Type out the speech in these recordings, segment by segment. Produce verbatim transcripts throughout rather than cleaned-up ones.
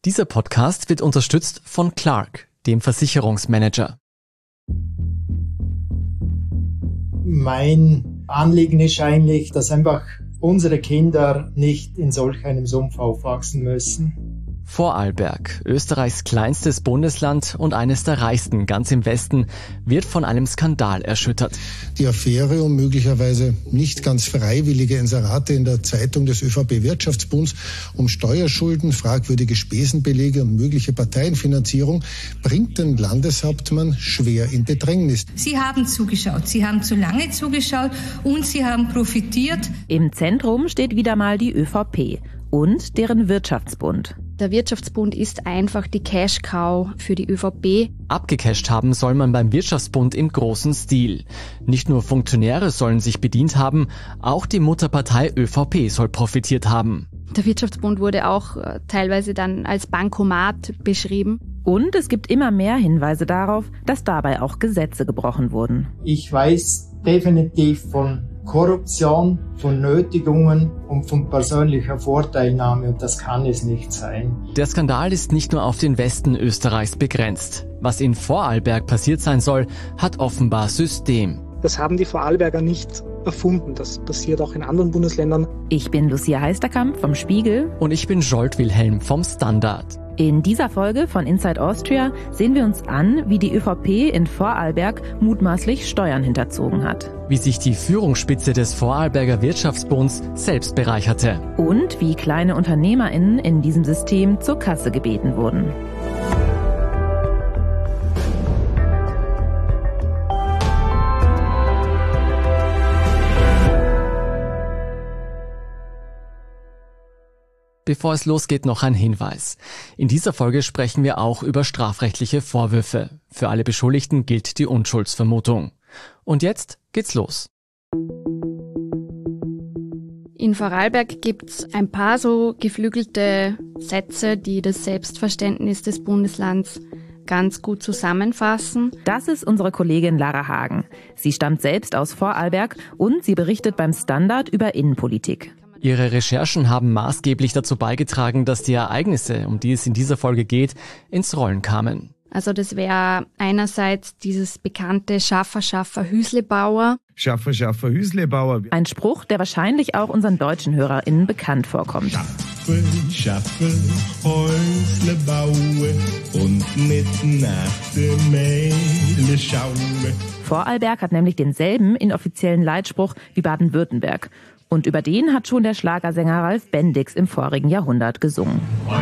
Dieser Podcast wird unterstützt von Clark, dem Versicherungsmanager. Mein Anliegen ist eigentlich, dass einfach unsere Kinder nicht in solch einem Sumpf aufwachsen müssen. Vorarlberg, Österreichs kleinstes Bundesland und eines der reichsten ganz im Westen, wird von einem Skandal erschüttert. Die Affäre um möglicherweise nicht ganz freiwillige Inserate in der Zeitung des ÖVP-Wirtschaftsbunds um Steuerschulden, fragwürdige Spesenbelege und mögliche Parteienfinanzierung bringt den Landeshauptmann schwer in Bedrängnis. Sie haben zugeschaut, Sie haben zu lange zugeschaut und Sie haben profitiert. Im Zentrum steht wieder mal die ÖVP und deren Wirtschaftsbund. Der Wirtschaftsbund ist einfach die Cash-Cow für die ÖVP. Abgecasht haben soll man beim Wirtschaftsbund im großen Stil. Nicht nur Funktionäre sollen sich bedient haben, auch die Mutterpartei ÖVP soll profitiert haben. Der Wirtschaftsbund wurde auch äh, teilweise dann als Bankomat beschrieben. Und es gibt immer mehr Hinweise darauf, dass dabei auch Gesetze gebrochen wurden. Ich weiß definitiv von Korruption, von Nötigungen und von persönlicher Vorteilnahme, und das kann es nicht sein. Der Skandal ist nicht nur auf den Westen Österreichs begrenzt. Was in Vorarlberg passiert sein soll, hat offenbar System. Das haben die Vorarlberger nicht erfunden. Das passiert auch in anderen Bundesländern. Ich bin Lucia Heisterkamp vom Spiegel. Und ich bin Jolt Wilhelm vom Standard. In dieser Folge von Inside Austria sehen wir uns an, wie die ÖVP in Vorarlberg mutmaßlich Steuern hinterzogen hat. Wie sich die Führungsspitze des Vorarlberger Wirtschaftsbunds selbst bereicherte. Und wie kleine UnternehmerInnen in diesem System zur Kasse gebeten wurden. Bevor es losgeht, noch ein Hinweis. In dieser Folge sprechen wir auch über strafrechtliche Vorwürfe. Für alle Beschuldigten gilt die Unschuldsvermutung. Und jetzt geht's los. In Vorarlberg gibt's ein paar so geflügelte Sätze, die das Selbstverständnis des Bundeslands ganz gut zusammenfassen. Das ist unsere Kollegin Lara Hagen. Sie stammt selbst aus Vorarlberg und sie berichtet beim Standard über Innenpolitik. Ihre Recherchen haben maßgeblich dazu beigetragen, dass die Ereignisse, um die es in dieser Folge geht, ins Rollen kamen. Also das wäre einerseits dieses bekannte Schaffer, Schaffer, Hüslebauer. Schaffer, Schaffer, Hüslebauer. Ein Spruch, der wahrscheinlich auch unseren deutschen HörerInnen bekannt vorkommt. Schaffer, Schaffer, Häuslebaue und mit nach dem Mähle schaue. Vorarlberg hat nämlich denselben inoffiziellen Leitspruch wie Baden-Württemberg. Und über den hat schon der Schlagersänger Ralf Bendix im vorigen Jahrhundert gesungen.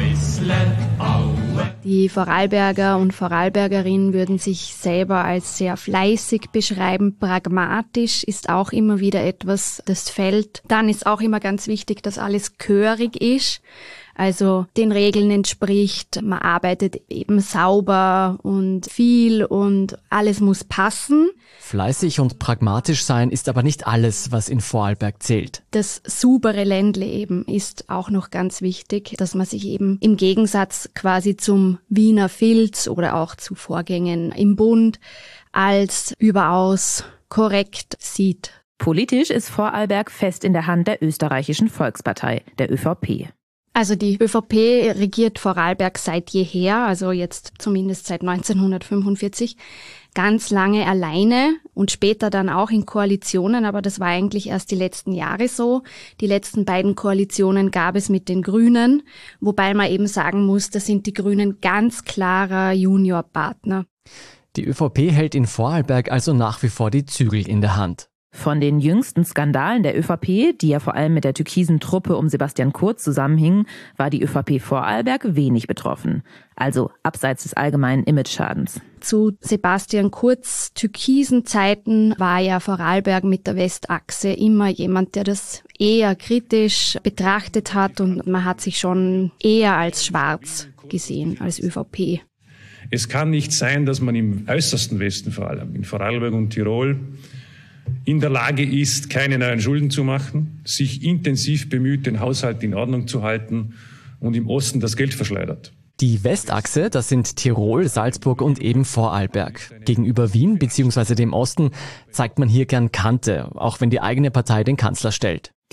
Die Vorarlberger und Vorarlbergerinnen würden sich selber als sehr fleißig beschreiben. Pragmatisch ist auch immer wieder etwas, das fällt. Dann ist auch immer ganz wichtig, dass alles gehörig ist. Also den Regeln entspricht, man arbeitet eben sauber und viel und alles muss passen. Fleißig und pragmatisch sein ist aber nicht alles, was in Vorarlberg zählt. Das saubere Ländle eben ist auch noch ganz wichtig, dass man sich eben im Gegensatz quasi zum Wiener Filz oder auch zu Vorgängen im Bund als überaus korrekt sieht. Politisch ist Vorarlberg fest in der Hand der österreichischen Volkspartei, der ÖVP. Also die ÖVP regiert Vorarlberg seit jeher, also jetzt zumindest seit neunzehnhundertfünfundvierzig, ganz lange alleine und später dann auch in Koalitionen, aber das war eigentlich erst die letzten Jahre so. Die letzten beiden Koalitionen gab es mit den Grünen, wobei man eben sagen muss, da sind die Grünen ganz klarer Juniorpartner. Die ÖVP hält in Vorarlberg also nach wie vor die Zügel in der Hand. Von den jüngsten Skandalen der ÖVP, die ja vor allem mit der türkisen Truppe um Sebastian Kurz zusammenhingen, war die ÖVP Vorarlberg wenig betroffen. Also abseits des allgemeinen Imageschadens. Zu Sebastian Kurz türkisen Zeiten war ja Vorarlberg mit der Westachse immer jemand, der das eher kritisch betrachtet hat und man hat sich schon eher als schwarz gesehen, als ÖVP. Es kann nicht sein, dass man im äußersten Westen, vor allem in Vorarlberg und Tirol, in der Lage ist, keine neuen Schulden zu machen, sich intensiv bemüht, den Haushalt in Ordnung zu halten und im Osten das Geld verschleudert. Die Westachse, das sind Tirol, Salzburg und eben Vorarlberg. Gegenüber Wien bzw. dem Osten zeigt man hier gern Kante, auch wenn die eigene Partei den Kanzler stellt.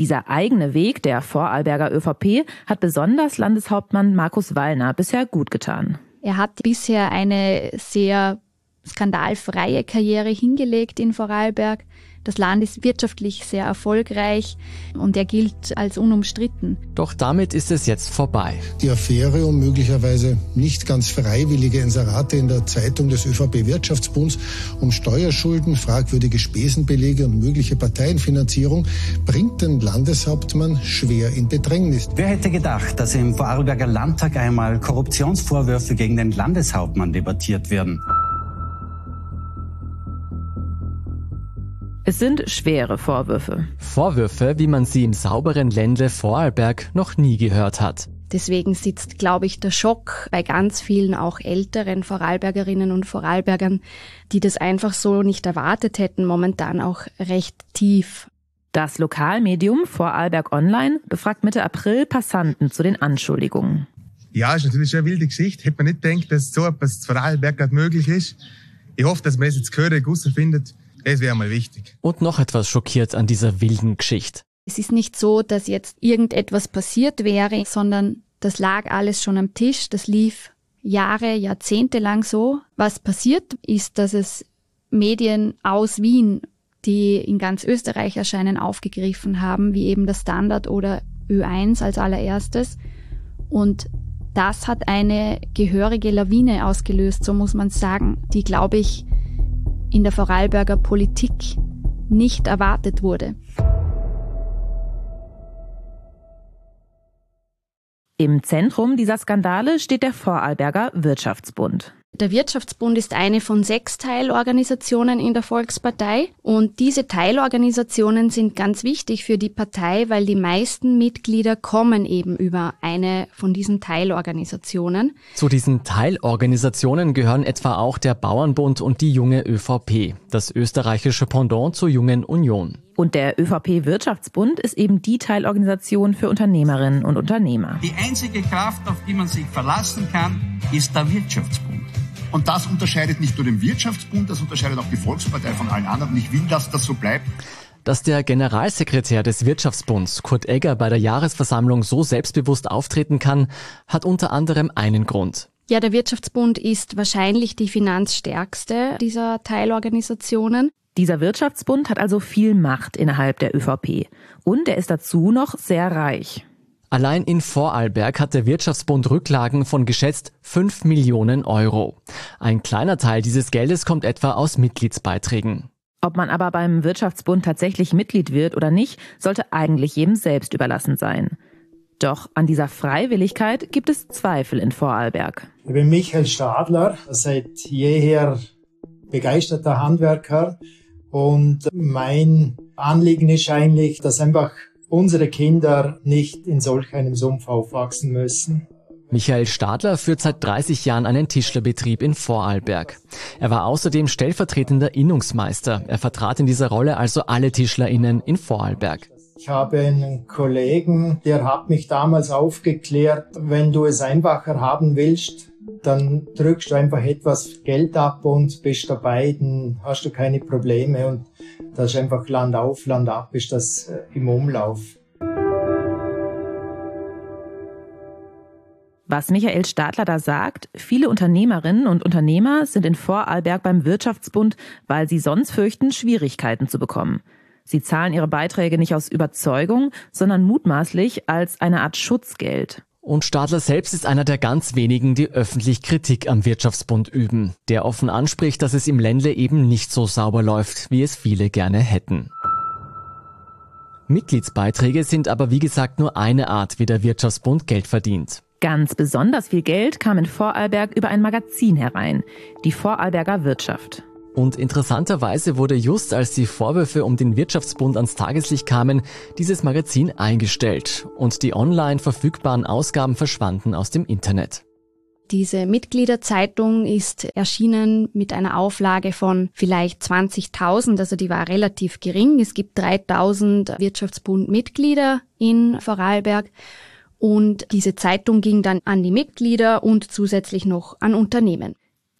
Dieser eigene Weg der Vorarlberger ÖVP hat besonders Landeshauptmann Markus Wallner bisher gut getan. Er hat bisher eine sehr skandalfreie Karriere hingelegt in Vorarlberg. Das Land ist wirtschaftlich sehr erfolgreich und er gilt als unumstritten. Doch damit ist es jetzt vorbei. Die Affäre um möglicherweise nicht ganz freiwillige Inserate in der Zeitung des ÖVP-Wirtschaftsbunds um Steuerschulden, fragwürdige Spesenbelege und mögliche Parteienfinanzierung bringt den Landeshauptmann schwer in Bedrängnis. Wer hätte gedacht, dass im Vorarlberger Landtag einmal Korruptionsvorwürfe gegen den Landeshauptmann debattiert werden? Es sind schwere Vorwürfe. Vorwürfe, wie man sie im sauberen Ländle Vorarlberg noch nie gehört hat. Deswegen sitzt, glaube ich, der Schock bei ganz vielen auch älteren Vorarlbergerinnen und Vorarlbergern, die das einfach so nicht erwartet hätten, momentan auch recht tief. Das Lokalmedium Vorarlberg Online befragt Mitte April Passanten zu den Anschuldigungen. Ja, ist natürlich schon eine wilde Geschichte. Hätte man nicht gedacht, dass so etwas in Vorarlberg gerade möglich ist. Ich hoffe, dass man es jetzt gehörig herausfindet. Das wäre mal wichtig. Und noch etwas schockiert an dieser wilden Geschichte. Es ist nicht so, dass jetzt irgendetwas passiert wäre, sondern das lag alles schon am Tisch. Das lief Jahre, Jahrzehnte lang so. Was passiert ist, dass es Medien aus Wien, die in ganz Österreich erscheinen, aufgegriffen haben, wie eben der Standard oder Ö eins als allererstes. Und das hat eine gehörige Lawine ausgelöst, so muss man sagen, die, glaube ich, in der Vorarlberger Politik nicht erwartet wurde. Im Zentrum dieser Skandale steht der Vorarlberger Wirtschaftsbund. Der Wirtschaftsbund ist eine von sechs Teilorganisationen in der Volkspartei und diese Teilorganisationen sind ganz wichtig für die Partei, weil die meisten Mitglieder kommen eben über eine von diesen Teilorganisationen. Zu diesen Teilorganisationen gehören etwa auch der Bauernbund und die Junge ÖVP, das österreichische Pendant zur Jungen Union. Und der ÖVP-Wirtschaftsbund ist eben die Teilorganisation für Unternehmerinnen und Unternehmer. Die einzige Kraft, auf die man sich verlassen kann, ist der Wirtschaftsbund. Und das unterscheidet nicht nur den Wirtschaftsbund, das unterscheidet auch die Volkspartei von allen anderen. Und ich will, dass das so bleibt. Dass der Generalsekretär des Wirtschaftsbunds, Kurt Egger, bei der Jahresversammlung so selbstbewusst auftreten kann, hat unter anderem einen Grund. Ja, der Wirtschaftsbund ist wahrscheinlich die finanzstärkste dieser Teilorganisationen. Dieser Wirtschaftsbund hat also viel Macht innerhalb der ÖVP. Und er ist dazu noch sehr reich. Allein in Vorarlberg hat der Wirtschaftsbund Rücklagen von geschätzt fünf Millionen Euro. Ein kleiner Teil dieses Geldes kommt etwa aus Mitgliedsbeiträgen. Ob man aber beim Wirtschaftsbund tatsächlich Mitglied wird oder nicht, sollte eigentlich jedem selbst überlassen sein. Doch an dieser Freiwilligkeit gibt es Zweifel in Vorarlberg. Ich bin Michael Stadler, seit jeher begeisterter Handwerker. Und mein Anliegen ist eigentlich, dass einfach unsere Kinder nicht in solch einem Sumpf aufwachsen müssen. Michael Stadler führt seit dreißig Jahren einen Tischlerbetrieb in Vorarlberg. Er war außerdem stellvertretender Innungsmeister. Er vertrat in dieser Rolle also alle TischlerInnen in Vorarlberg. Ich habe einen Kollegen, der hat mich damals aufgeklärt, wenn du es einfacher haben willst, dann drückst du einfach etwas Geld ab und bist dabei, dann hast du keine Probleme und das ist einfach Land auf, Land ab, ist das im Umlauf. Was Michael Stadler da sagt, viele Unternehmerinnen und Unternehmer sind in Vorarlberg beim Wirtschaftsbund, weil sie sonst fürchten, Schwierigkeiten zu bekommen. Sie zahlen ihre Beiträge nicht aus Überzeugung, sondern mutmaßlich als eine Art Schutzgeld. Und Stadler selbst ist einer der ganz wenigen, die öffentlich Kritik am Wirtschaftsbund üben, der offen anspricht, dass es im Ländle eben nicht so sauber läuft, wie es viele gerne hätten. Mitgliedsbeiträge sind aber wie gesagt nur eine Art, wie der Wirtschaftsbund Geld verdient. Ganz besonders viel Geld kam in Vorarlberg über ein Magazin herein, die Vorarlberger Wirtschaft. Und interessanterweise wurde just als die Vorwürfe um den Wirtschaftsbund ans Tageslicht kamen, dieses Magazin eingestellt und die online verfügbaren Ausgaben verschwanden aus dem Internet. Diese Mitgliederzeitung ist erschienen mit einer Auflage von vielleicht zwanzigtausend, also die war relativ gering. Es gibt dreitausend Wirtschaftsbund-Mitglieder in Vorarlberg und diese Zeitung ging dann an die Mitglieder und zusätzlich noch an Unternehmen.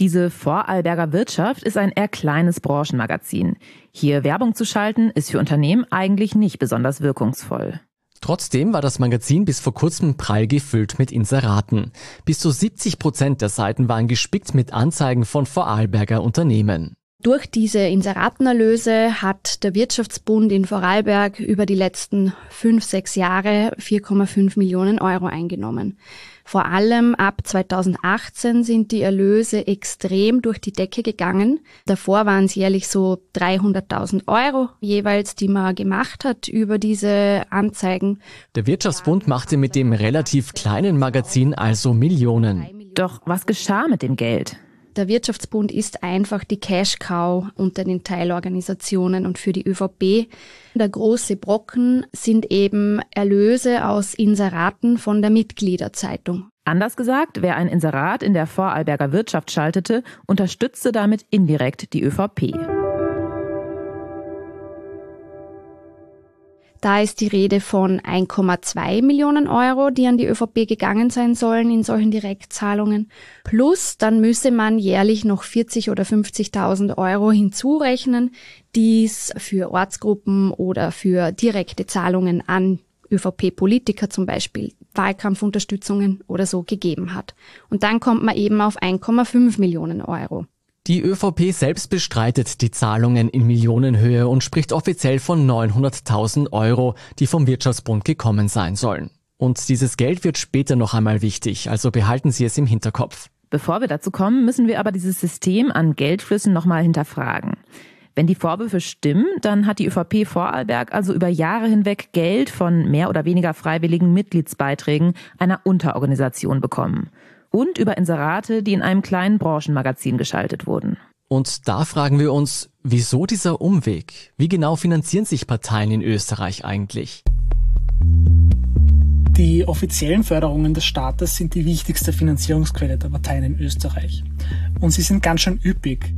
Diese Vorarlberger Wirtschaft ist ein eher kleines Branchenmagazin. Hier Werbung zu schalten, ist für Unternehmen eigentlich nicht besonders wirkungsvoll. Trotzdem war das Magazin bis vor kurzem prall gefüllt mit Inseraten. Bis zu siebzig Prozent der Seiten waren gespickt mit Anzeigen von Vorarlberger Unternehmen. Durch diese Inseratenerlöse hat der Wirtschaftsbund in Vorarlberg über die letzten fünf, sechs Jahre vier Komma fünf Millionen Euro eingenommen. Vor allem ab zweitausendachtzehn sind die Erlöse extrem durch die Decke gegangen. Davor waren es jährlich so dreihunderttausend Euro jeweils, die man gemacht hat über diese Anzeigen. Der Wirtschaftsbund machte mit dem relativ kleinen Magazin also Millionen. Doch was geschah mit dem Geld? Der Wirtschaftsbund ist einfach die Cash-Cow unter den Teilorganisationen und für die ÖVP. Der große Brocken sind eben Erlöse aus Inseraten von der Mitgliederzeitung. Anders gesagt, wer ein Inserat in der Vorarlberger Wirtschaft schaltete, unterstützte damit indirekt die ÖVP. Da ist die Rede von ein Komma zwei Millionen Euro, die an die ÖVP gegangen sein sollen in solchen Direktzahlungen. Plus, dann müsse man jährlich noch vierzig oder fünfzigtausend Euro hinzurechnen, die es für Ortsgruppen oder für direkte Zahlungen an ÖVP-Politiker zum Beispiel, Wahlkampfunterstützungen oder so gegeben hat. Und dann kommt man eben auf ein Komma fünf Millionen Euro. Die ÖVP selbst bestreitet die Zahlungen in Millionenhöhe und spricht offiziell von neunhunderttausend Euro, die vom Wirtschaftsbund gekommen sein sollen. Und dieses Geld wird später noch einmal wichtig, also behalten Sie es im Hinterkopf. Bevor wir dazu kommen, müssen wir aber dieses System an Geldflüssen noch mal hinterfragen. Wenn die Vorwürfe stimmen, dann hat die ÖVP Vorarlberg also über Jahre hinweg Geld von mehr oder weniger freiwilligen Mitgliedsbeiträgen einer Unterorganisation bekommen. Und über Inserate, die in einem kleinen Branchenmagazin geschaltet wurden. Und da fragen wir uns, wieso dieser Umweg? Wie genau finanzieren sich Parteien in Österreich eigentlich? Die offiziellen Förderungen des Staates sind die wichtigste Finanzierungsquelle der Parteien in Österreich. Und sie sind ganz schön üppig.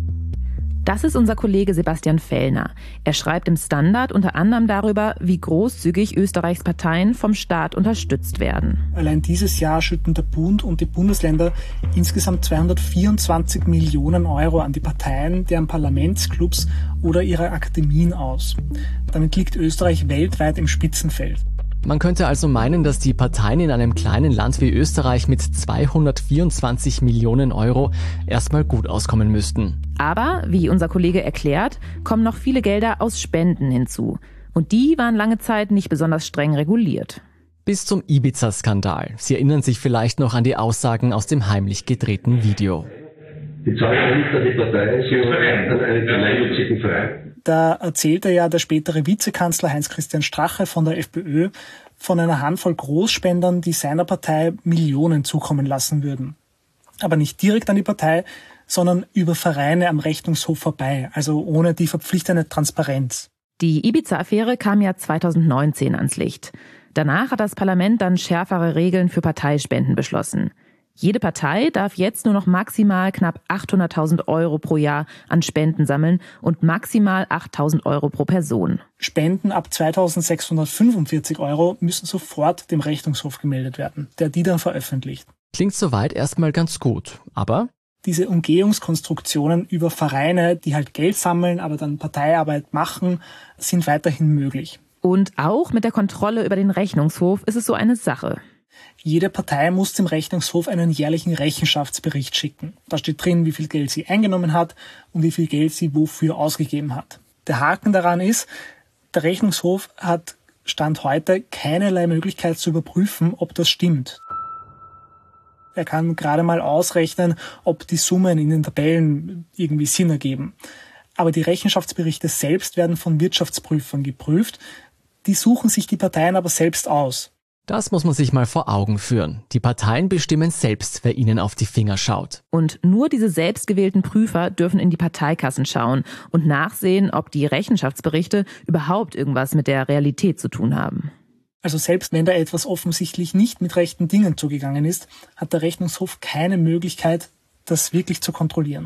Das ist unser Kollege Sebastian Fellner. Er schreibt im Standard unter anderem darüber, wie großzügig Österreichs Parteien vom Staat unterstützt werden. Allein dieses Jahr schütten der Bund und die Bundesländer insgesamt zweihundertvierundzwanzig Millionen Euro an die Parteien, deren Parlamentsclubs oder ihre Akademien aus. Damit liegt Österreich weltweit im Spitzenfeld. Man könnte also meinen, dass die Parteien in einem kleinen Land wie Österreich mit zweihundertvierundzwanzig Millionen Euro erstmal gut auskommen müssten. Aber, wie unser Kollege erklärt, kommen noch viele Gelder aus Spenden hinzu. Und die waren lange Zeit nicht besonders streng reguliert. Bis zum Ibiza-Skandal. Sie erinnern sich vielleicht noch an die Aussagen aus dem heimlich gedrehten Video. Die zahlen nicht an die Partei, sie an einen gemeinnützigen Verein. Da erzählte ja der spätere Vizekanzler Heinz-Christian Strache von der FPÖ von einer Handvoll Großspendern, die seiner Partei Millionen zukommen lassen würden. Aber nicht direkt an die Partei, sondern über Vereine am Rechnungshof vorbei, also ohne die verpflichtende Transparenz. Die Ibiza-Affäre kam ja zweitausendneunzehn ans Licht. Danach hat das Parlament dann schärfere Regeln für Parteispenden beschlossen. Jede Partei darf jetzt nur noch maximal knapp achthunderttausend Euro pro Jahr an Spenden sammeln und maximal achttausend Euro pro Person. Spenden ab zweitausendsechshundertfünfundvierzig Euro müssen sofort dem Rechnungshof gemeldet werden, der die dann veröffentlicht. Klingt soweit erstmal ganz gut, aber diese Umgehungskonstruktionen über Vereine, die halt Geld sammeln, aber dann Parteiarbeit machen, sind weiterhin möglich. Und auch mit der Kontrolle über den Rechnungshof ist es so eine Sache. Jede Partei muss dem Rechnungshof einen jährlichen Rechenschaftsbericht schicken. Da steht drin, wie viel Geld sie eingenommen hat und wie viel Geld sie wofür ausgegeben hat. Der Haken daran ist, der Rechnungshof hat Stand heute keinerlei Möglichkeit zu überprüfen, ob das stimmt. Er kann gerade mal ausrechnen, ob die Summen in den Tabellen irgendwie Sinn ergeben. Aber die Rechenschaftsberichte selbst werden von Wirtschaftsprüfern geprüft. Die suchen sich die Parteien aber selbst aus. Das muss man sich mal vor Augen führen. Die Parteien bestimmen selbst, wer ihnen auf die Finger schaut. Und nur diese selbstgewählten Prüfer dürfen in die Parteikassen schauen und nachsehen, ob die Rechenschaftsberichte überhaupt irgendwas mit der Realität zu tun haben. Also selbst wenn da etwas offensichtlich nicht mit rechten Dingen zugegangen ist, hat der Rechnungshof keine Möglichkeit, das wirklich zu kontrollieren.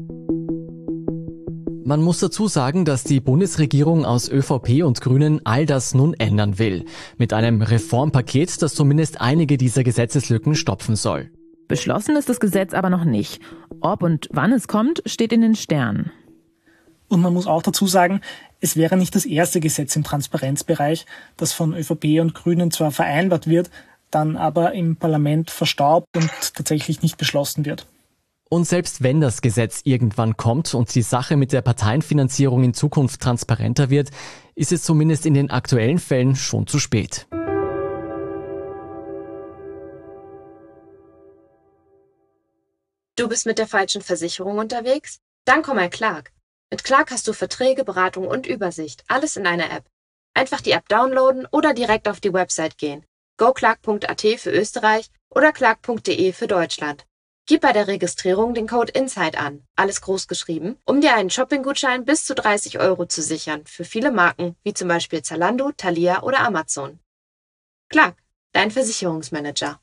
Man muss dazu sagen, dass die Bundesregierung aus ÖVP und Grünen all das nun ändern will. Mit einem Reformpaket, das zumindest einige dieser Gesetzeslücken stopfen soll. Beschlossen ist das Gesetz aber noch nicht. Ob und wann es kommt, steht in den Sternen. Und man muss auch dazu sagen, es wäre nicht das erste Gesetz im Transparenzbereich, das von ÖVP und Grünen zwar vereinbart wird, dann aber im Parlament verstaubt und tatsächlich nicht beschlossen wird. Und selbst wenn das Gesetz irgendwann kommt und die Sache mit der Parteienfinanzierung in Zukunft transparenter wird, ist es zumindest in den aktuellen Fällen schon zu spät. Du bist mit der falschen Versicherung unterwegs? Dann komm mal Clark. Mit Clark hast du Verträge, Beratung und Übersicht, alles in einer App. Einfach die App downloaden oder direkt auf die Website gehen. go clark punkt a t für Österreich oder clark punkt d e für Deutschland. Gib bei der Registrierung den Code INSIDE an, alles groß geschrieben, um dir einen Shopping-Gutschein bis zu dreißig Euro zu sichern für viele Marken, wie zum Beispiel Zalando, Thalia oder Amazon. Clark, dein Versicherungsmanager.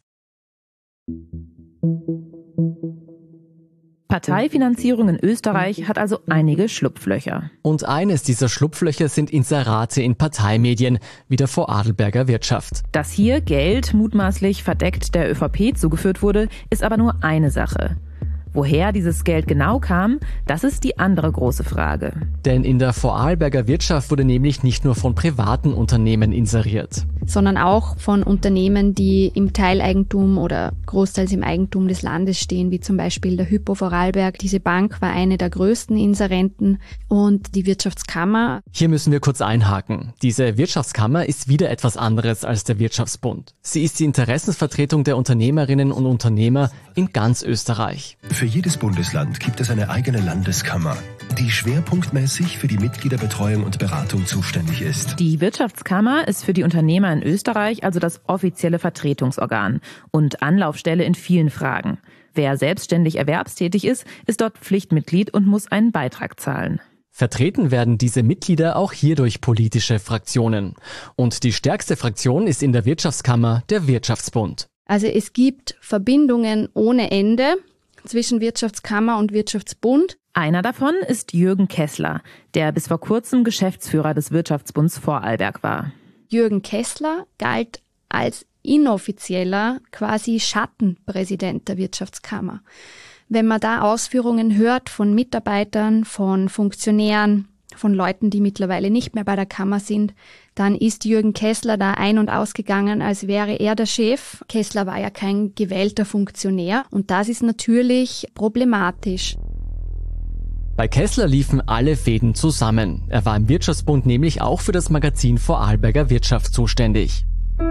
Parteifinanzierung in Österreich hat also einige Schlupflöcher. Und eines dieser Schlupflöcher sind Inserate in Parteimedien, wie der Vorarlberger Wirtschaft. Dass hier Geld mutmaßlich verdeckt der ÖVP zugeführt wurde, ist aber nur eine Sache. Woher dieses Geld genau kam, das ist die andere große Frage. Denn in der Vorarlberger Wirtschaft wurde nämlich nicht nur von privaten Unternehmen inseriert, sondern auch von Unternehmen, die im Teileigentum oder großteils im Eigentum des Landes stehen, wie zum Beispiel der Hypo Vorarlberg. Diese Bank war eine der größten Inserenten und die Wirtschaftskammer. Hier müssen wir kurz einhaken. Diese Wirtschaftskammer ist wieder etwas anderes als der Wirtschaftsbund. Sie ist die Interessensvertretung der Unternehmerinnen und Unternehmer in ganz Österreich. Für jedes Bundesland gibt es eine eigene Landeskammer, die schwerpunktmäßig für die Mitgliederbetreuung und Beratung zuständig ist. Die Wirtschaftskammer ist für die Unternehmer in Österreich also das offizielle Vertretungsorgan und Anlaufstelle in vielen Fragen. Wer selbstständig erwerbstätig ist, ist dort Pflichtmitglied und muss einen Beitrag zahlen. Vertreten werden diese Mitglieder auch hier durch politische Fraktionen. Und die stärkste Fraktion ist in der Wirtschaftskammer der Wirtschaftsbund. Also es gibt Verbindungen ohne Ende zwischen Wirtschaftskammer und Wirtschaftsbund. Einer davon ist Jürgen Kessler, der bis vor kurzem Geschäftsführer des Wirtschaftsbunds Vorarlberg war. Jürgen Kessler galt als inoffizieller, quasi Schattenpräsident der Wirtschaftskammer. Wenn man da Ausführungen hört von Mitarbeitern, von Funktionären, von Leuten, die mittlerweile nicht mehr bei der Kammer sind, dann ist Jürgen Kessler da ein- und ausgegangen, als wäre er der Chef. Kessler war ja kein gewählter Funktionär und das ist natürlich problematisch. Bei Kessler liefen alle Fäden zusammen. Er war im Wirtschaftsbund nämlich auch für das Magazin Vorarlberger Wirtschaft zuständig.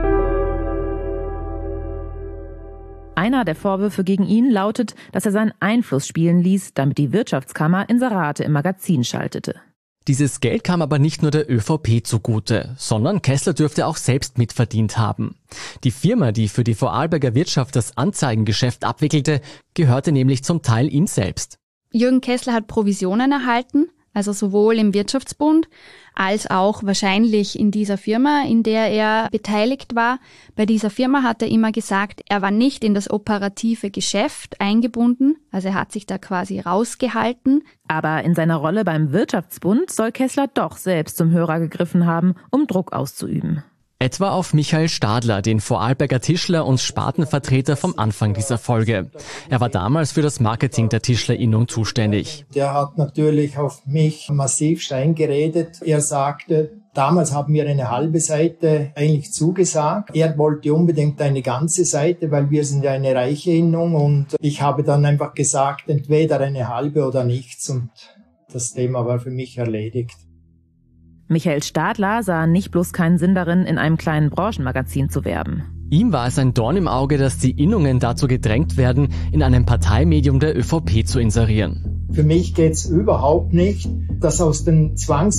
Einer der Vorwürfe gegen ihn lautet, dass er seinen Einfluss spielen ließ, damit die Wirtschaftskammer Inserate im Magazin schaltete. Dieses Geld kam aber nicht nur der ÖVP zugute, sondern Kessler dürfte auch selbst mitverdient haben. Die Firma, die für die Vorarlberger Wirtschaft das Anzeigengeschäft abwickelte, gehörte nämlich zum Teil ihm selbst. Jürgen Kessler hat Provisionen erhalten, also sowohl im Wirtschaftsbund als auch wahrscheinlich in dieser Firma, in der er beteiligt war. Bei dieser Firma hat er immer gesagt, er war nicht in das operative Geschäft eingebunden, also er hat sich da quasi rausgehalten. Aber in seiner Rolle beim Wirtschaftsbund soll Kessler doch selbst zum Hörer gegriffen haben, um Druck auszuüben. Etwa auf Michael Stadler, den Vorarlberger Tischler und Spartenvertreter vom Anfang dieser Folge. Er war damals für das Marketing der Tischlerinnung zuständig. Der hat natürlich auf mich massiv eingeredet. Er sagte, damals haben wir eine halbe Seite eigentlich zugesagt. Er wollte unbedingt eine ganze Seite, weil wir sind ja eine reiche Innung. Und ich habe dann einfach gesagt, entweder eine halbe oder nichts. Und das Thema war für mich erledigt. Michael Stadler sah nicht bloß keinen Sinn darin, in einem kleinen Branchenmagazin zu werben. Ihm war es ein Dorn im Auge, dass die Innungen dazu gedrängt werden, in einem Parteimedium der ÖVP zu inserieren. Für mich geht's überhaupt nicht, dass aus den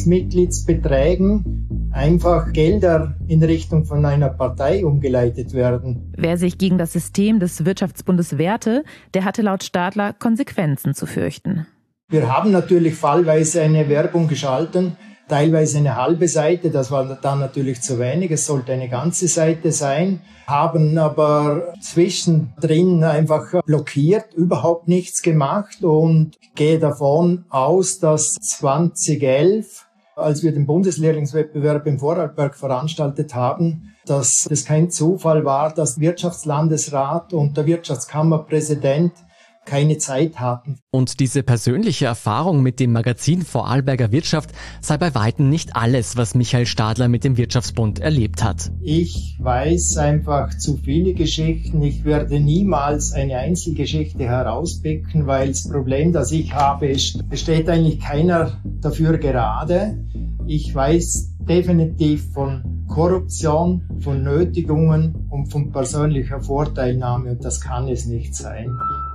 Zwangsmitgliedsbeträgen einfach Gelder in Richtung von einer Partei umgeleitet werden. Wer sich gegen das System des Wirtschaftsbundes wehrte, der hatte laut Stadler Konsequenzen zu fürchten. Wir haben natürlich fallweise eine Werbung geschaltet, teilweise eine halbe Seite, das war dann natürlich zu wenig, es sollte eine ganze Seite sein, haben aber zwischendrin einfach blockiert, überhaupt nichts gemacht und gehe davon aus, dass zweitausendelf, als wir den Bundeslehrlingswettbewerb im Vorarlberg veranstaltet haben, dass es kein Zufall war, dass Wirtschaftslandesrat und der Wirtschaftskammerpräsident keine Zeit hatten. Und diese persönliche Erfahrung mit dem Magazin Vorarlberger Wirtschaft sei bei weitem nicht alles, was Michael Stadler mit dem Wirtschaftsbund erlebt hat. Ich weiß einfach zu viele Geschichten. Ich werde niemals eine Einzelgeschichte herauspicken, weil das Problem, das ich habe, ist, es steht eigentlich keiner dafür gerade. Ich weiß definitiv von Korruption, von Nötigungen und von persönlicher Vorteilnahme, und das kann es nicht sein.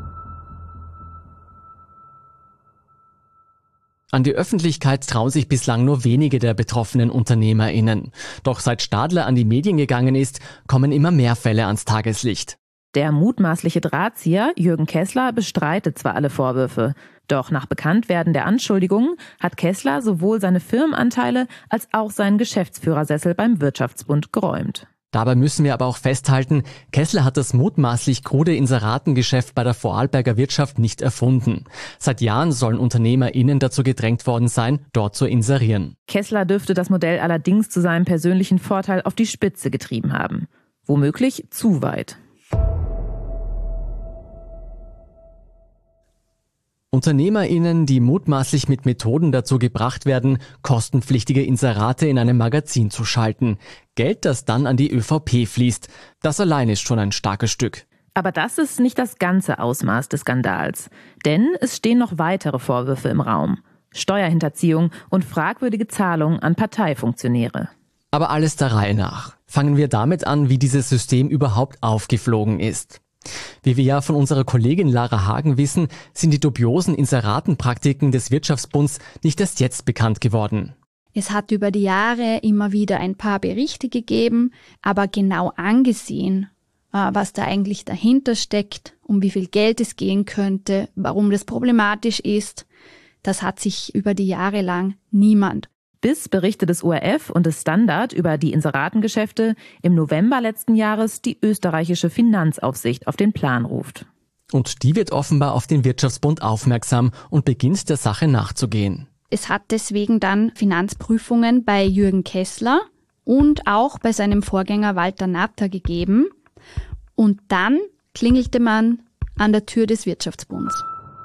An die Öffentlichkeit trauen sich bislang nur wenige der betroffenen UnternehmerInnen. Doch seit Stadler an die Medien gegangen ist, kommen immer mehr Fälle ans Tageslicht. Der mutmaßliche Drahtzieher Jürgen Kessler bestreitet zwar alle Vorwürfe, doch nach Bekanntwerden der Anschuldigungen hat Kessler sowohl seine Firmenanteile als auch seinen Geschäftsführersessel beim Wirtschaftsbund geräumt. Dabei müssen wir aber auch festhalten, Kessler hat das mutmaßlich krude Inseratengeschäft bei der Vorarlberger Wirtschaft nicht erfunden. Seit Jahren sollen UnternehmerInnen dazu gedrängt worden sein, dort zu inserieren. Kessler dürfte das Modell allerdings zu seinem persönlichen Vorteil auf die Spitze getrieben haben. Womöglich zu weit. UnternehmerInnen, die mutmaßlich mit Methoden dazu gebracht werden, kostenpflichtige Inserate in einem Magazin zu schalten. Geld, das dann an die ÖVP fließt. Das allein ist schon ein starkes Stück. Aber das ist nicht das ganze Ausmaß des Skandals. Denn es stehen noch weitere Vorwürfe im Raum. Steuerhinterziehung und fragwürdige Zahlungen an Parteifunktionäre. Aber alles der Reihe nach. Fangen wir damit an, wie dieses System überhaupt aufgeflogen ist. Wie wir ja von unserer Kollegin Lara Hagen wissen, sind die dubiosen Inseratenpraktiken des Wirtschaftsbunds nicht erst jetzt bekannt geworden. Es hat über die Jahre immer wieder ein paar Berichte gegeben, aber genau angesehen, was da eigentlich dahinter steckt, um wie viel Geld es gehen könnte, warum das problematisch ist, das hat sich über die Jahre lang niemand. Bis Berichte des O R F und des Standard über die Inseratengeschäfte im November letzten Jahres die österreichische Finanzaufsicht auf den Plan ruft. Und die wird offenbar auf den Wirtschaftsbund aufmerksam und beginnt der Sache nachzugehen. Es hat deswegen dann Finanzprüfungen bei Jürgen Kessler und auch bei seinem Vorgänger Walter Natter gegeben. Und dann klingelte man an der Tür des Wirtschaftsbunds.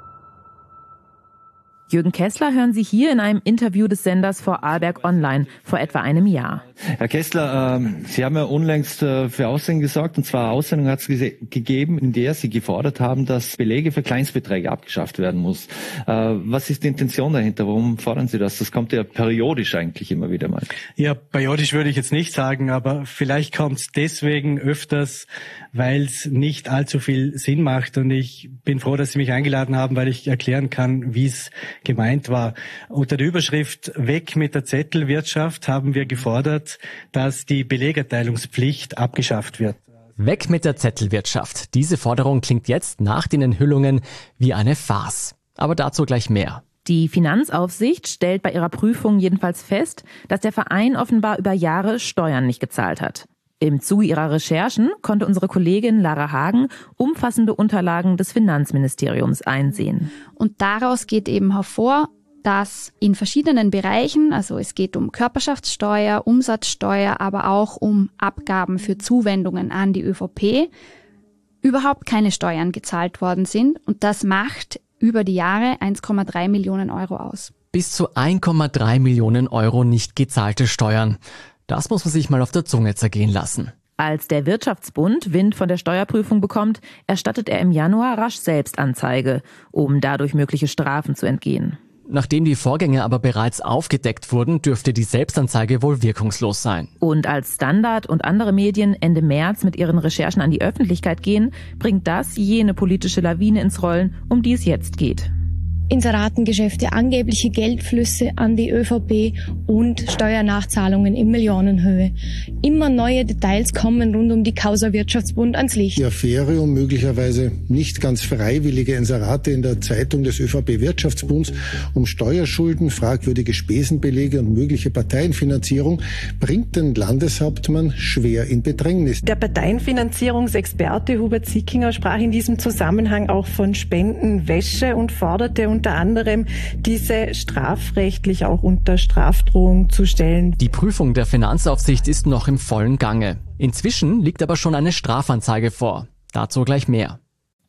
Jürgen Kessler hören Sie hier in einem Interview des Senders Vorarlberg Online vor etwa einem Jahr. Herr Kessler, äh, Sie haben ja unlängst äh, für Aussendung gesorgt, und zwar Aussendung hat es ge- gegeben, in der Sie gefordert haben, dass Belege für Kleinstbeträge abgeschafft werden muss. Äh, was ist die Intention dahinter? Warum fordern Sie das? Das kommt ja periodisch eigentlich immer wieder mal. Ja, periodisch würde ich jetzt nicht sagen, aber vielleicht kommt es deswegen öfters, weil es nicht allzu viel Sinn macht, und ich bin froh, dass Sie mich eingeladen haben, weil ich erklären kann, wie es gemeint war. Unter der Überschrift Weg mit der Zettelwirtschaft haben wir gefordert, dass die Belegerteilungspflicht abgeschafft wird. Weg mit der Zettelwirtschaft. Diese Forderung klingt jetzt nach den Enthüllungen wie eine Farce. Aber dazu gleich mehr. Die Finanzaufsicht stellt bei ihrer Prüfung jedenfalls fest, dass der Verein offenbar über Jahre Steuern nicht gezahlt hat. Im Zuge ihrer Recherchen konnte unsere Kollegin Lara Hagen umfassende Unterlagen des Finanzministeriums einsehen. Und daraus geht eben hervor, dass in verschiedenen Bereichen, also es geht um Körperschaftssteuer, Umsatzsteuer, aber auch um Abgaben für Zuwendungen an die ÖVP, überhaupt keine Steuern gezahlt worden sind. Und das macht über die Jahre eins Komma drei Millionen Euro aus. Bis zu eins Komma drei Millionen Euro nicht gezahlte Steuern. Das muss man sich mal auf der Zunge zergehen lassen. Als der Wirtschaftsbund Wind von der Steuerprüfung bekommt, erstattet er im Januar rasch selbst Anzeige, um dadurch mögliche Strafen zu entgehen. Nachdem die Vorgänge aber bereits aufgedeckt wurden, dürfte die Selbstanzeige wohl wirkungslos sein. Und als Standard und andere Medien Ende März mit ihren Recherchen an die Öffentlichkeit gehen, bringt das jene politische Lawine ins Rollen, um die es jetzt geht. Inseratengeschäfte, angebliche Geldflüsse an die ÖVP und Steuernachzahlungen in Millionenhöhe. Immer neue Details kommen rund um die Causa Wirtschaftsbund ans Licht. Die Affäre um möglicherweise nicht ganz freiwillige Inserate in der Zeitung des ÖVP-Wirtschaftsbunds, um Steuerschulden, fragwürdige Spesenbelege und mögliche Parteienfinanzierung bringt den Landeshauptmann schwer in Bedrängnis. Der Parteienfinanzierungsexperte Hubert Sickinger sprach in diesem Zusammenhang auch von Spendenwäsche und forderte unter anderem, diese strafrechtlich auch unter Strafdrohung zu stellen. Die Prüfung der Finanzaufsicht ist noch im vollen Gange. Inzwischen liegt aber schon eine Strafanzeige vor. Dazu gleich mehr.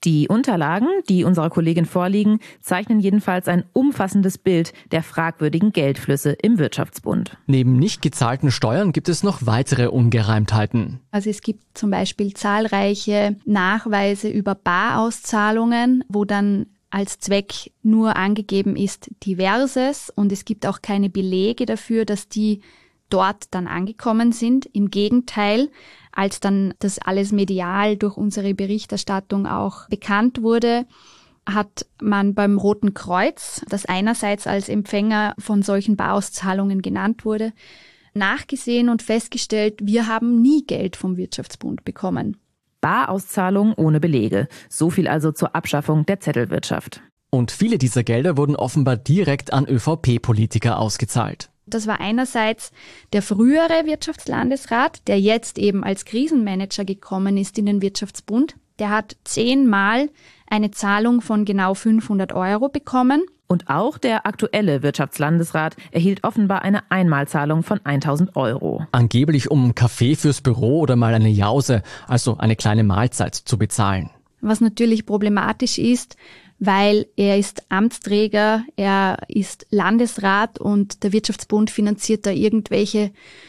Die Unterlagen, die unserer Kollegin vorliegen, zeichnen jedenfalls ein umfassendes Bild der fragwürdigen Geldflüsse im Wirtschaftsbund. Neben nicht gezahlten Steuern gibt es noch weitere Ungereimtheiten. Also es gibt zum Beispiel zahlreiche Nachweise über Barauszahlungen, wo dann als Zweck nur angegeben ist Diverses, und es gibt auch keine Belege dafür, dass die dort dann angekommen sind. Im Gegenteil, als dann das alles medial durch unsere Berichterstattung auch bekannt wurde, hat man beim Roten Kreuz, das einerseits als Empfänger von solchen Barauszahlungen genannt wurde, nachgesehen und festgestellt, wir haben nie Geld vom Wirtschaftsbund bekommen. Barauszahlung ohne Belege. So viel also zur Abschaffung der Zettelwirtschaft. Und viele dieser Gelder wurden offenbar direkt an ÖVP-Politiker ausgezahlt. Das war einerseits der frühere Wirtschaftslandesrat, der jetzt eben als Krisenmanager gekommen ist in den Wirtschaftsbund. Der hat zehnmal eine Zahlung von genau fünfhundert Euro bekommen. Und auch der aktuelle Wirtschaftslandesrat erhielt offenbar eine Einmalzahlung von tausend Euro. Angeblich um einen Kaffee fürs Büro oder mal eine Jause, also eine kleine Mahlzeit, zu bezahlen. Was natürlich problematisch ist, weil er ist Amtsträger, er ist Landesrat und der Wirtschaftsbund finanziert da irgendwelche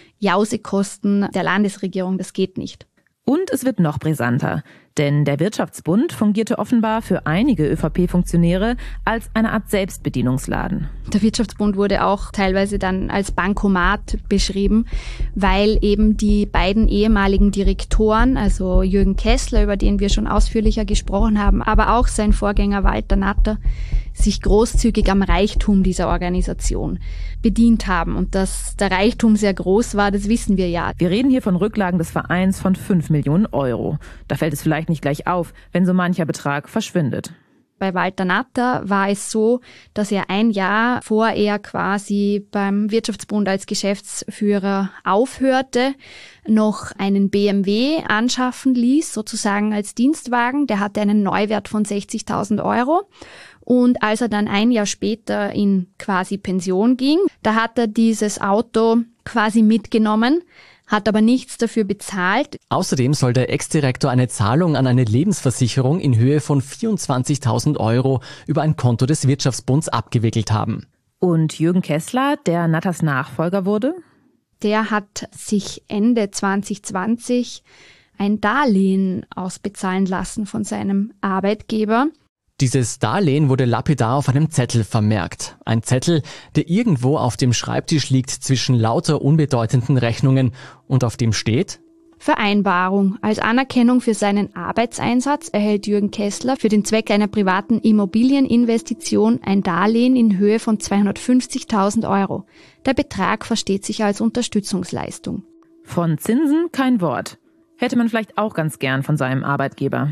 Jausekosten der Landesregierung. Das geht nicht. Und es wird noch brisanter, denn der Wirtschaftsbund fungierte offenbar für einige ÖVP-Funktionäre als eine Art Selbstbedienungsladen. Der Wirtschaftsbund wurde auch teilweise dann als Bankomat beschrieben, weil eben die beiden ehemaligen Direktoren, also Jürgen Kessler, über den wir schon ausführlicher gesprochen haben, aber auch sein Vorgänger Walter Natter, sich großzügig am Reichtum dieser Organisation bedient haben. Und dass der Reichtum sehr groß war, das wissen wir ja. Wir reden hier von Rücklagen des Vereins von fünf Millionen Euro. Da fällt es vielleicht nicht gleich auf, wenn so mancher Betrag verschwindet. Bei Walter Natter war es so, dass er ein Jahr vor er quasi beim Wirtschaftsbund als Geschäftsführer aufhörte, noch einen B M W anschaffen ließ, sozusagen als Dienstwagen. Der hatte einen Neuwert von sechzigtausend Euro. Und als er dann ein Jahr später in quasi Pension ging, da hat er dieses Auto quasi mitgenommen, hat aber nichts dafür bezahlt. Außerdem soll der Ex-Direktor eine Zahlung an eine Lebensversicherung in Höhe von vierundzwanzigtausend Euro über ein Konto des Wirtschaftsbunds abgewickelt haben. Und Jürgen Kessler, der Natters Nachfolger wurde? Der hat sich Ende zwanzig zwanzig ein Darlehen ausbezahlen lassen von seinem Arbeitgeber. Dieses Darlehen wurde lapidar auf einem Zettel vermerkt. Ein Zettel, der irgendwo auf dem Schreibtisch liegt zwischen lauter unbedeutenden Rechnungen und auf dem steht: Vereinbarung. Als Anerkennung für seinen Arbeitseinsatz erhält Jürgen Kessler für den Zweck einer privaten Immobilieninvestition ein Darlehen in Höhe von zweihundertfünfzigtausend Euro. Der Betrag versteht sich als Unterstützungsleistung. Von Zinsen kein Wort. Hätte man vielleicht auch ganz gern von seinem Arbeitgeber.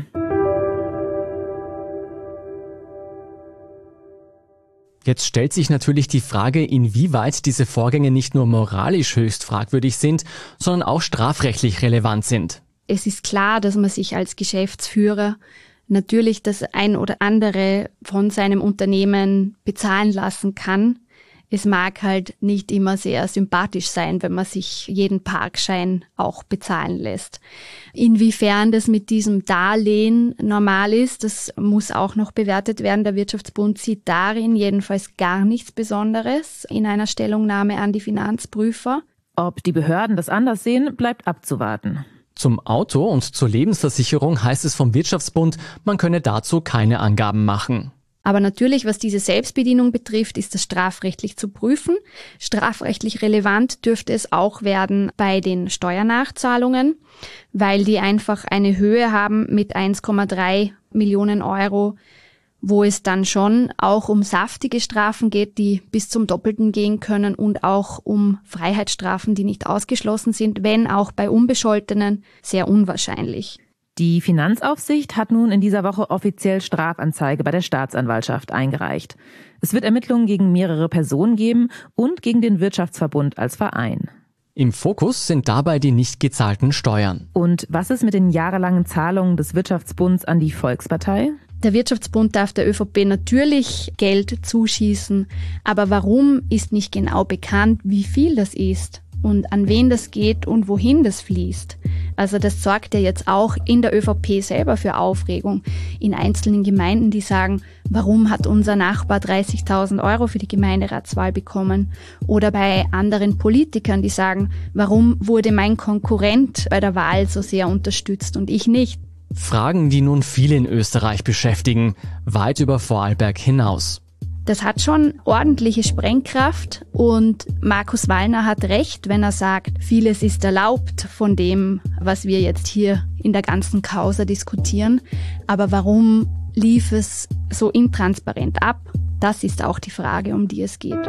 Jetzt stellt sich natürlich die Frage, inwieweit diese Vorgänge nicht nur moralisch höchst fragwürdig sind, sondern auch strafrechtlich relevant sind. Es ist klar, dass man sich als Geschäftsführer natürlich das ein oder andere von seinem Unternehmen bezahlen lassen kann. Es mag halt nicht immer sehr sympathisch sein, wenn man sich jeden Parkschein auch bezahlen lässt. Inwiefern das mit diesem Darlehen normal ist, das muss auch noch bewertet werden. Der Wirtschaftsbund sieht darin jedenfalls gar nichts Besonderes in einer Stellungnahme an die Finanzprüfer. Ob die Behörden das anders sehen, bleibt abzuwarten. Zum Auto und zur Lebensversicherung heißt es vom Wirtschaftsbund, man könne dazu keine Angaben machen. Aber natürlich, was diese Selbstbedienung betrifft, ist das strafrechtlich zu prüfen. Strafrechtlich relevant dürfte es auch werden bei den Steuernachzahlungen, weil die einfach eine Höhe haben mit eins Komma drei Millionen Euro, wo es dann schon auch um saftige Strafen geht, die bis zum Doppelten gehen können, und auch um Freiheitsstrafen, die nicht ausgeschlossen sind, wenn auch bei Unbescholtenen sehr unwahrscheinlich. Die Finanzaufsicht hat nun in dieser Woche offiziell Strafanzeige bei der Staatsanwaltschaft eingereicht. Es wird Ermittlungen gegen mehrere Personen geben und gegen den Wirtschaftsverbund als Verein. Im Fokus sind dabei die nicht gezahlten Steuern. Und was ist mit den jahrelangen Zahlungen des Wirtschaftsbunds an die Volkspartei? Der Wirtschaftsbund darf der ÖVP natürlich Geld zuschießen, aber warum ist nicht genau bekannt, wie viel das ist. und an wen das geht und wohin das fließt. Also das sorgt ja jetzt auch in der ÖVP selber für Aufregung. In einzelnen Gemeinden, die sagen, warum hat unser Nachbar dreißigtausend Euro für die Gemeinderatswahl bekommen? Oder bei anderen Politikern, die sagen, warum wurde mein Konkurrent bei der Wahl so sehr unterstützt und ich nicht? Fragen, die nun viele in Österreich beschäftigen, weit über Vorarlberg hinaus. Das hat schon ordentliche Sprengkraft und Markus Wallner hat recht, wenn er sagt, vieles ist erlaubt von dem, was wir jetzt hier in der ganzen Causa diskutieren. Aber warum lief es so intransparent ab? Das ist auch die Frage, um die es geht.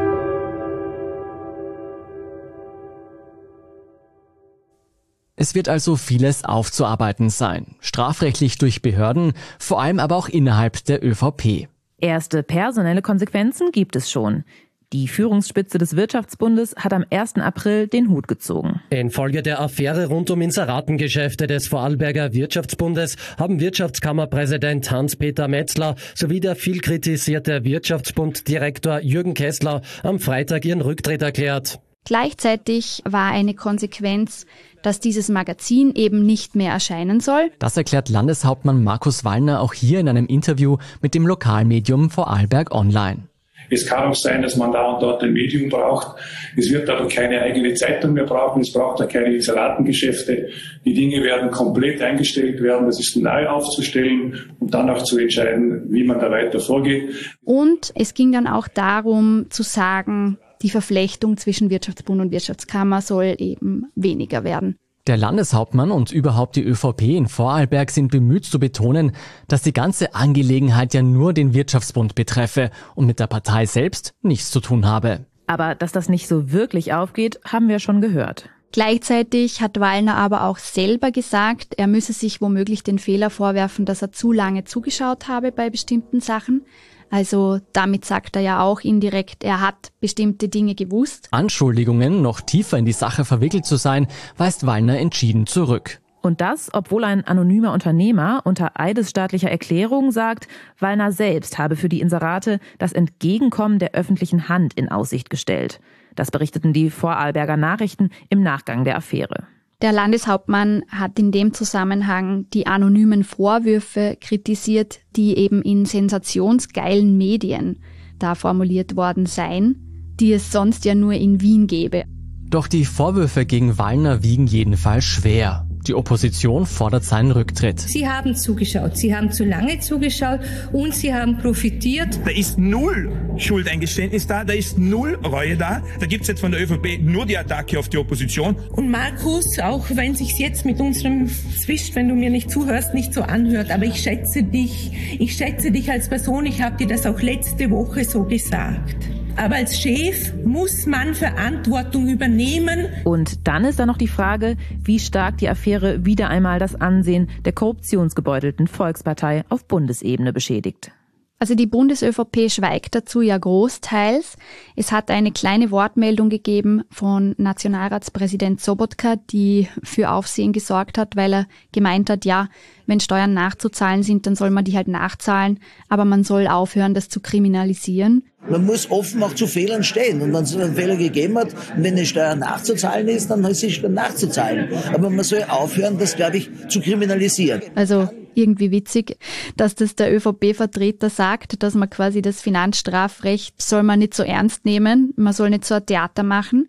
Es wird also vieles aufzuarbeiten sein, strafrechtlich durch Behörden, vor allem aber auch innerhalb der ÖVP. Erste personelle Konsequenzen gibt es schon. Die Führungsspitze des Wirtschaftsbundes hat am ersten April den Hut gezogen. Infolge der Affäre rund um Inseratengeschäfte des Vorarlberger Wirtschaftsbundes haben Wirtschaftskammerpräsident Hans-Peter Metzler sowie der viel kritisierte Wirtschaftsbunddirektor Jürgen Kessler am Freitag ihren Rücktritt erklärt. Gleichzeitig war eine Konsequenz, dass dieses Magazin eben nicht mehr erscheinen soll. Das erklärt Landeshauptmann Markus Wallner auch hier in einem Interview mit dem Lokalmedium Vorarlberg Online. Es kann auch sein, dass man da und dort ein Medium braucht. Es wird aber keine eigene Zeitung mehr brauchen. Es braucht auch keine Inseratengeschäfte. Die Dinge werden komplett eingestellt werden. Das ist neu aufzustellen und dann auch zu entscheiden, wie man da weiter vorgeht. Und es ging dann auch darum zu sagen, die Verflechtung zwischen Wirtschaftsbund und Wirtschaftskammer soll eben weniger werden. Der Landeshauptmann und überhaupt die ÖVP in Vorarlberg sind bemüht zu betonen, dass die ganze Angelegenheit ja nur den Wirtschaftsbund betreffe und mit der Partei selbst nichts zu tun habe. Aber dass das nicht so wirklich aufgeht, haben wir schon gehört. Gleichzeitig hat Wallner aber auch selber gesagt, er müsse sich womöglich den Fehler vorwerfen, dass er zu lange zugeschaut habe bei bestimmten Sachen. Also damit sagt er ja auch indirekt, er hat bestimmte Dinge gewusst. Anschuldigungen, noch tiefer in die Sache verwickelt zu sein, weist Wallner entschieden zurück. Und das, obwohl ein anonymer Unternehmer unter eidesstaatlicher Erklärung sagt, Wallner selbst habe für die Inserate das Entgegenkommen der öffentlichen Hand in Aussicht gestellt. Das berichteten die Vorarlberger Nachrichten im Nachgang der Affäre. Der Landeshauptmann hat in dem Zusammenhang die anonymen Vorwürfe kritisiert, die eben in sensationsgeilen Medien da formuliert worden seien, die es sonst ja nur in Wien gäbe. Doch die Vorwürfe gegen Wallner wiegen jedenfalls schwer. Die Opposition fordert seinen Rücktritt. Sie haben zugeschaut, Sie haben zu lange zugeschaut und Sie haben profitiert. Da ist null Schuldeingeständnis da, da ist null Reue da. Da gibt's jetzt von der ÖVP nur die Attacke auf die Opposition. Und Markus, auch wenn sich's jetzt mit unserem Zwisch, wenn du mir nicht zuhörst, nicht so anhört, aber ich schätze dich, ich schätze dich als Person, ich habe dir das auch letzte Woche so gesagt. Aber als Chef muss man Verantwortung übernehmen. Und dann ist da noch die Frage, wie stark die Affäre wieder einmal das Ansehen der korruptionsgebeutelten Volkspartei auf Bundesebene beschädigt. Also die Bundes-ÖVP schweigt dazu ja großteils. Es hat eine kleine Wortmeldung gegeben von Nationalratspräsident Sobotka, die für Aufsehen gesorgt hat, weil er gemeint hat, ja, wenn Steuern nachzuzahlen sind, dann soll man die halt nachzahlen, aber man soll aufhören, das zu kriminalisieren. Man muss offen auch zu Fehlern stehen. Und wenn es einen Fehler gegeben hat, und wenn eine Steuer nachzuzahlen ist, dann ist sie nachzuzahlen. Aber man soll aufhören, das, glaube ich, zu kriminalisieren. Also irgendwie witzig, dass das der ÖVP-Vertreter sagt, dass man quasi das Finanzstrafrecht soll man nicht so ernst nehmen, man soll nicht so ein Theater machen.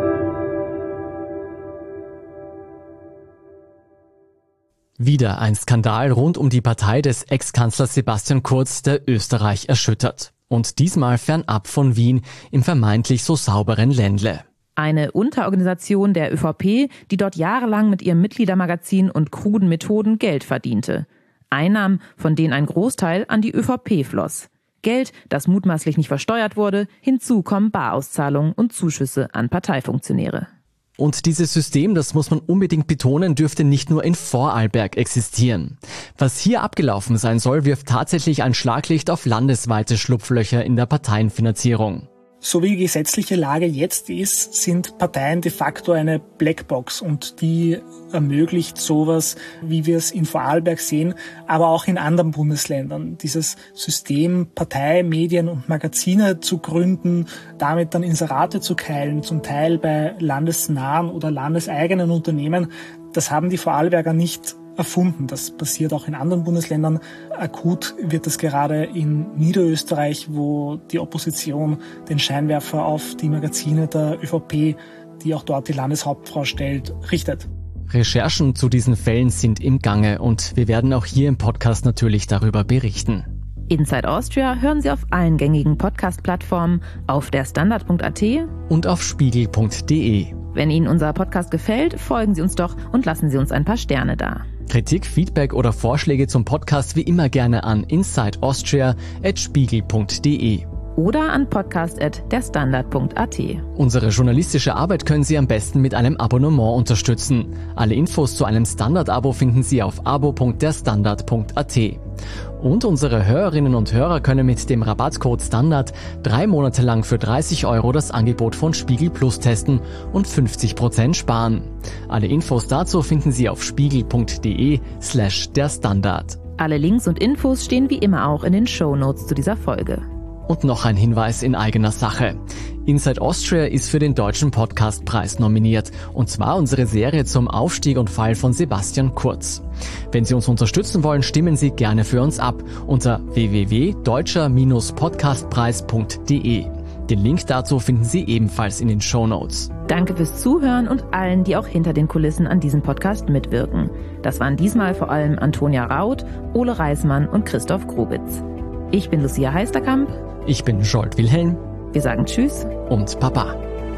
Wieder ein Skandal rund um die Partei des Ex-Kanzlers Sebastian Kurz, der Österreich erschüttert. Und diesmal fernab von Wien im vermeintlich so sauberen Ländle. Eine Unterorganisation der ÖVP, die dort jahrelang mit ihrem Mitgliedermagazin und kruden Methoden Geld verdiente. Einnahmen, von denen ein Großteil an die ÖVP floss. Geld, das mutmaßlich nicht versteuert wurde, hinzu kommen Barauszahlungen und Zuschüsse an Parteifunktionäre. Und dieses System, das muss man unbedingt betonen, dürfte nicht nur in Vorarlberg existieren. Was hier abgelaufen sein soll, wirft tatsächlich ein Schlaglicht auf landesweite Schlupflöcher in der Parteienfinanzierung. So wie die gesetzliche Lage jetzt ist, sind Parteien de facto eine Blackbox und die ermöglicht sowas, wie wir es in Vorarlberg sehen, aber auch in anderen Bundesländern. Dieses System, Partei, Medien und Magazine zu gründen, damit dann Inserate zu keilen, zum Teil bei landesnahen oder landeseigenen Unternehmen, das haben die Vorarlberger nicht erfunden. Das passiert auch in anderen Bundesländern. Akut wird das gerade in Niederösterreich, wo die Opposition den Scheinwerfer auf die Magazine der ÖVP, die auch dort die Landeshauptfrau stellt, richtet. Recherchen zu diesen Fällen sind im Gange und wir werden auch hier im Podcast natürlich darüber berichten. Inside Austria hören Sie auf allen gängigen Podcast-Plattformen, auf der Standard punkt a t und auf spiegel punkt de. Wenn Ihnen unser Podcast gefällt, folgen Sie uns doch und lassen Sie uns ein paar Sterne da. Kritik, Feedback oder Vorschläge zum Podcast wie immer gerne an insideaustria at spiegel punkt de. Oder an podcast at der standard punkt a t. Unsere journalistische Arbeit können Sie am besten mit einem Abonnement unterstützen. Alle Infos zu einem Standard-Abo finden Sie auf abo punkt der standard punkt a t. Und unsere Hörerinnen und Hörer können mit dem Rabattcode STANDARD drei Monate lang für dreißig Euro das Angebot von Spiegel Plus testen und fünfzig Prozent sparen. Alle Infos dazu finden Sie auf spiegel punkt de slash der Standard. Alle Links und Infos stehen wie immer auch in den Shownotes zu dieser Folge. Und noch ein Hinweis in eigener Sache. Inside Austria ist für den Deutschen Podcastpreis nominiert, und zwar unsere Serie zum Aufstieg und Fall von Sebastian Kurz. Wenn Sie uns unterstützen wollen, stimmen Sie gerne für uns ab unter w w w punkt deutscher podcastpreis punkt de. Den Link dazu finden Sie ebenfalls in den Shownotes. Danke fürs Zuhören und allen, die auch hinter den Kulissen an diesem Podcast mitwirken. Das waren diesmal vor allem Antonia Raut, Ole Reismann und Christoph Grubitz. Ich bin Lucia Heisterkamp. Ich bin Jolt Wilhelm. Wir sagen Tschüss und Papa.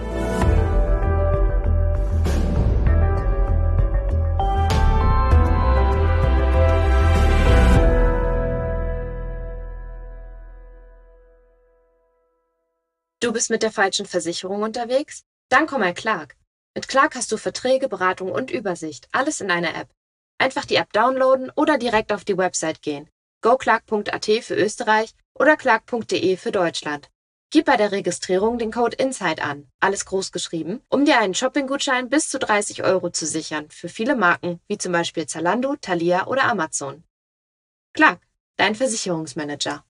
Du bist mit der falschen Versicherung unterwegs? Dann komm mal Clark. Mit Clark hast du Verträge, Beratung und Übersicht. Alles in einer App. Einfach die App downloaden oder direkt auf die Website gehen. go clark punkt a t für Österreich oder clark punkt de für Deutschland. Gib bei der Registrierung den Code INSIDE an, alles groß geschrieben, um dir einen Shopping-Gutschein bis zu dreißig Euro zu sichern für viele Marken, wie zum Beispiel Zalando, Thalia oder Amazon. Clark, dein Versicherungsmanager.